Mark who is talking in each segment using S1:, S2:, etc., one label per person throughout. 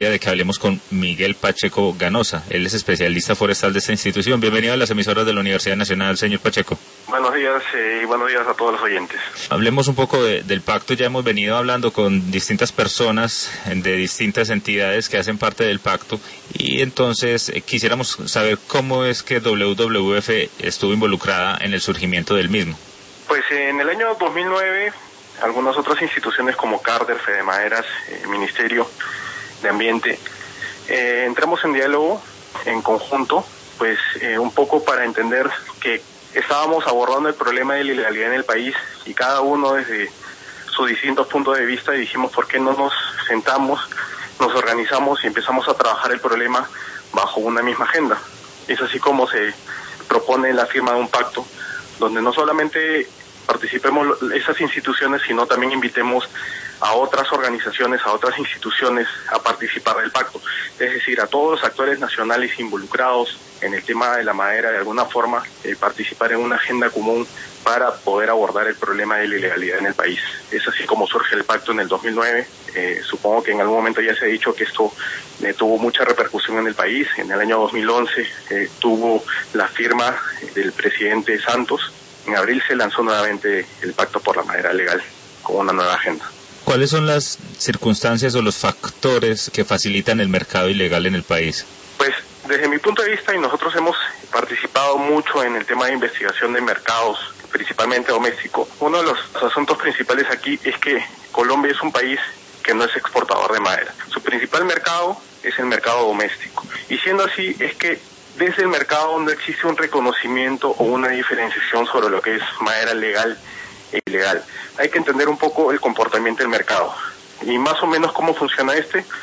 S1: de que hablemos con Miguel Pacheco Ganosa. Él es especialista forestal de esta institución. Bienvenido a las emisoras de la Universidad Nacional, señor Pacheco.
S2: Buenos días y buenos días a todos los oyentes.
S1: Hablemos un poco del pacto. Ya hemos venido hablando con distintas personas de distintas entidades que hacen parte del pacto y entonces quisiéramos saber cómo es que WWF estuvo involucrada en el surgimiento del mismo.
S2: Pues en el año 2009, algunas otras instituciones como CARDER, Fedemaderas, Ministerio de Ambiente, entramos en diálogo en conjunto, pues un poco para entender que estábamos abordando el problema de la ilegalidad en el país y cada uno desde sus distintos puntos de vista, y dijimos por qué no nos sentamos, nos organizamos y empezamos a trabajar el problema bajo una misma agenda. Es así como se propone la firma de un pacto donde no solamente participemos esas instituciones, sino también invitemos a otras organizaciones, a otras instituciones a participar del pacto. Es decir, a todos los actores nacionales involucrados en el tema de la madera, de alguna forma, participar en una agenda común para poder abordar el problema de la ilegalidad en el país. Es así como surge el pacto en el 2009. Supongo que en algún momento ya se ha dicho que esto tuvo mucha repercusión en el país. En el año 2011 tuvo la firma del presidente Santos. En abril se lanzó nuevamente el Pacto por la Madera Legal con una nueva agenda.
S1: ¿Cuáles son las circunstancias o los factores que facilitan el mercado ilegal en el país?
S2: Pues desde mi punto de vista, y nosotros hemos participado mucho en el tema de investigación de mercados, principalmente doméstico, uno de los asuntos principales aquí es que Colombia es un país que no es exportador de madera. Su principal mercado es el mercado doméstico. Y siendo así, es que desde el mercado no existe un reconocimiento o una diferenciación sobre lo que es madera legal e ilegal. Hay que entender un poco el comportamiento del mercado y más o menos cómo funciona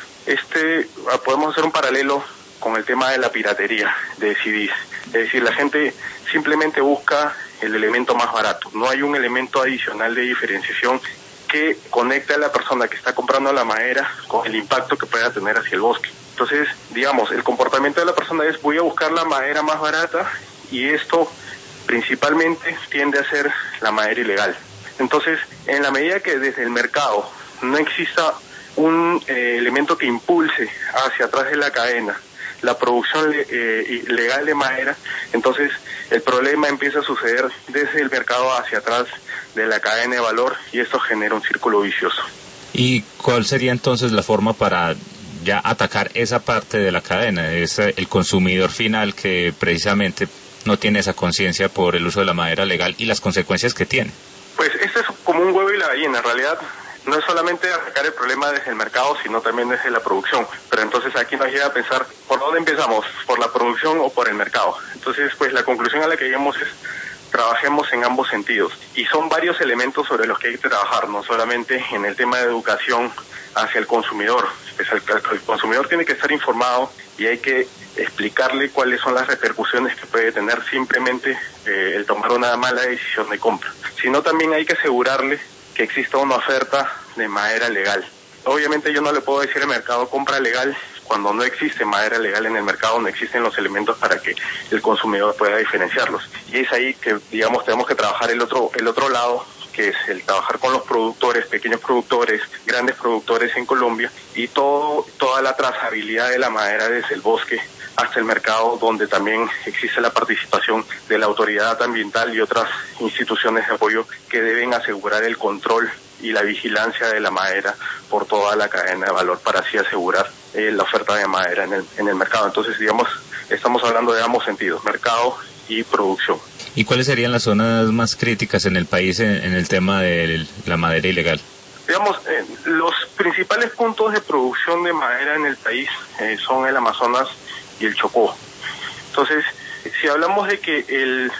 S2: podemos hacer un paralelo con el tema de la piratería de CDs. Es decir, la gente simplemente busca el elemento más barato. No hay un elemento adicional de diferenciación que conecte a la persona que está comprando la madera con el impacto que pueda tener hacia el bosque. Entonces, digamos, el comportamiento de la persona es: voy a buscar la madera más barata, y esto principalmente tiende a ser la madera ilegal. Entonces, en la medida que desde el mercado no exista un elemento que impulse hacia atrás de la cadena la producción legal de madera, entonces el problema empieza a suceder desde el mercado hacia atrás de la cadena de valor, y esto genera un círculo vicioso.
S1: ¿Y cuál sería entonces la forma para ya atacar esa parte de la cadena? Es el consumidor final que precisamente no tiene esa conciencia por el uso de la madera legal y las consecuencias que tiene.
S2: Pues esto es como un huevo y la gallina. En realidad no es solamente atacar el problema desde el mercado, sino también desde la producción. Pero entonces aquí nos llega a pensar, ¿por dónde empezamos? ¿Por la producción o por el mercado? Entonces, pues la conclusión a la que llegamos es: trabajemos en ambos sentidos. Y son varios elementos sobre los que hay que trabajar, no solamente en el tema de educación hacia el consumidor. Pues el consumidor tiene que estar informado y hay que explicarle cuáles son las repercusiones que puede tener simplemente el tomar una mala decisión de compra. Sino también hay que asegurarle que exista una oferta de madera legal. Obviamente yo no le puedo decir al mercado compra legal cuando no existe madera legal en el mercado, no existen los elementos para que el consumidor pueda diferenciarlos. Y es ahí que, digamos, tenemos que trabajar el otro lado, que es el trabajar con los productores, pequeños productores, grandes productores en Colombia, y toda la trazabilidad de la madera desde el bosque hasta el mercado, donde también existe la participación de la autoridad ambiental y otras instituciones de apoyo que deben asegurar el control y la vigilancia de la madera por toda la cadena de valor, para así asegurar la oferta de madera en el mercado. Entonces, digamos, estamos hablando de ambos sentidos, mercado y producción.
S1: ¿Y cuáles serían las zonas más críticas en el país en el tema de la madera ilegal?
S2: Digamos, los principales puntos de producción de madera en el país son el Amazonas y el Chocó. Entonces, si hablamos de que el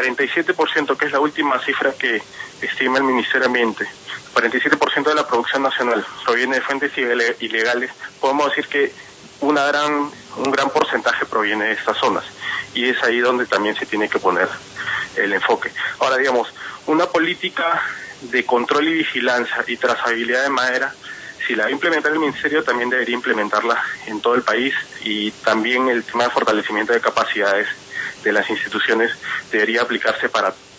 S2: 47%, que es la última cifra que estima el Ministerio de Ambiente, 47% de la producción nacional proviene de fuentes ilegales, podemos decir que un gran porcentaje proviene de estas zonas, y es ahí donde también se tiene que poner el enfoque. Ahora, digamos, una política de control y vigilancia y trazabilidad de madera, si la va a implementar el Ministerio, también debería implementarla en todo el país, y también el tema de fortalecimiento de capacidades de las instituciones debería aplicarse para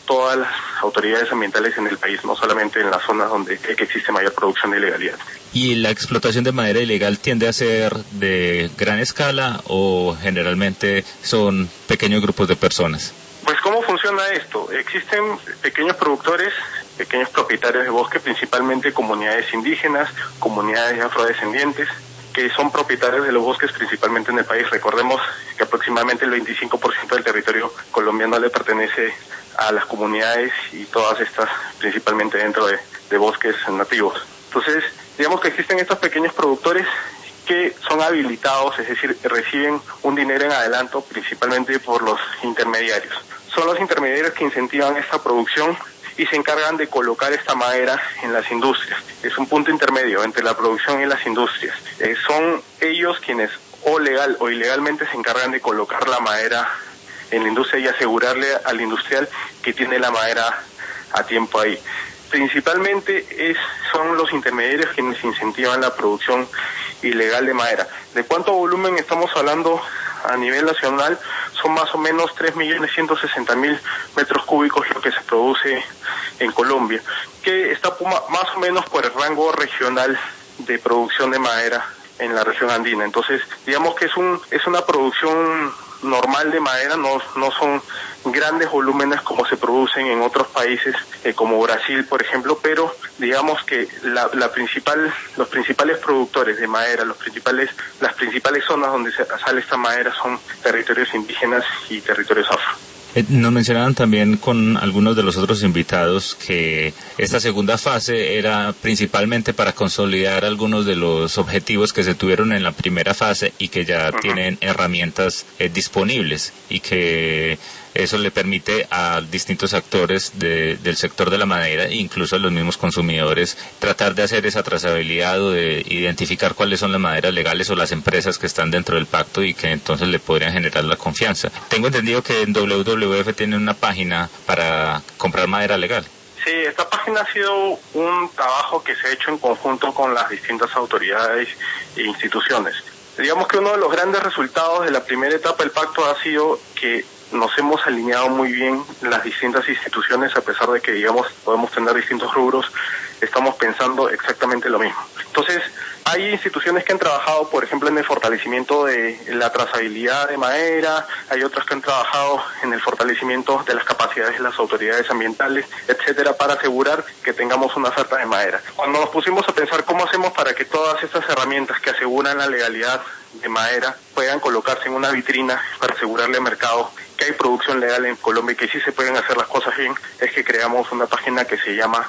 S2: todas las autoridades ambientales en el país, no solamente en las zonas donde existe mayor producción de ilegalidad.
S1: ¿Y la explotación de madera ilegal tiende a ser de gran escala o generalmente son pequeños grupos de personas?
S2: Pues ¿cómo funciona esto? Existen pequeños productores, pequeños propietarios de bosque, principalmente comunidades indígenas, comunidades afrodescendientes, que son propietarios de los bosques principalmente en el país. Recordemos que aproximadamente el 25% del territorio colombiano le pertenece a las comunidades y todas estas principalmente dentro de bosques nativos. Entonces, digamos que existen estos pequeños productores que son habilitados, es decir, reciben un dinero en adelanto principalmente por los intermediarios. Son los intermediarios que incentivan esta producción y se encargan de colocar esta madera en las industrias. Es un punto intermedio entre la producción y las industrias. Son ellos quienes o legal o ilegalmente se encargan de colocar la madera en la industria y asegurarle al industrial que tiene la madera a tiempo ahí. Principalmente son los intermediarios quienes incentivan la producción ilegal de madera. ¿De cuánto volumen estamos hablando a nivel nacional? Son más o menos 3.160.000 metros cúbicos lo que se produce en Colombia, que está más o menos por el rango regional de producción de madera en la región andina. Entonces, digamos que es una producción normal de madera, no son grandes volúmenes como se producen en otros países como Brasil, por ejemplo, pero digamos que los principales productores de madera, las principales zonas donde sale esta madera son territorios indígenas y territorios afro.
S1: Nos mencionaban también con algunos de los otros invitados que esta segunda fase era principalmente para consolidar algunos de los objetivos que se tuvieron en la primera fase y que ya tienen herramientas disponibles y que eso le permite a distintos actores del sector de la madera, incluso a los mismos consumidores, tratar de hacer esa trazabilidad o de identificar cuáles son las maderas legales o las empresas que están dentro del pacto y que entonces le podrían generar la confianza. Tengo entendido que en WWF tiene una página para comprar madera legal.
S2: Sí, esta página ha sido un trabajo que se ha hecho en conjunto con las distintas autoridades e instituciones. Digamos que uno de los grandes resultados de la primera etapa del pacto ha sido que nos hemos alineado muy bien las distintas instituciones, a pesar de que, digamos, podemos tener distintos rubros, estamos pensando exactamente lo mismo. Entonces, hay instituciones que han trabajado, por ejemplo, en el fortalecimiento de la trazabilidad de madera, hay otras que han trabajado en el fortalecimiento de las capacidades de las autoridades ambientales, etcétera, para asegurar que tengamos una oferta de madera. Cuando nos pusimos a pensar cómo hacemos para que todas estas herramientas que aseguran la legalidad de madera puedan colocarse en una vitrina para asegurarle al mercado que hay producción legal en Colombia y que sí se pueden hacer las cosas bien, es que creamos una página que se llama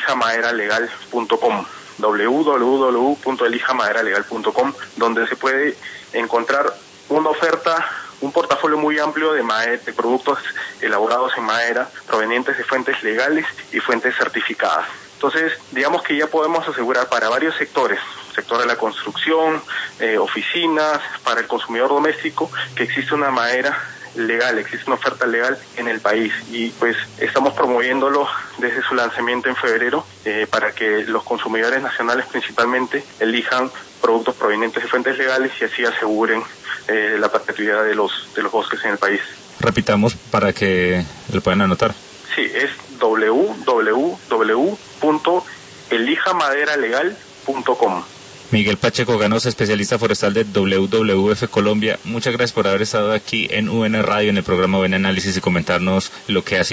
S2: elijamaderalegal.com, www.elijamaderalegal.com, donde se puede encontrar una oferta, un portafolio muy amplio de productos elaborados en madera provenientes de fuentes legales y fuentes certificadas. Entonces, digamos que ya podemos asegurar para varios sectores, sector de la construcción, oficinas, para el consumidor doméstico, que existe una madera legal, existe una oferta legal en el país y pues estamos promoviéndolo desde su lanzamiento en febrero para que los consumidores nacionales principalmente elijan productos provenientes de fuentes legales y así aseguren la perpetuidad de los bosques en el país.
S1: Repitamos para que lo puedan anotar.
S2: Sí, es www.elijamaderalegal.com.
S1: Miguel Pacheco Ganosa, especialista forestal de WWF Colombia, muchas gracias por haber estado aquí en UN Radio en el programa Buen Análisis y comentarnos lo que ha sido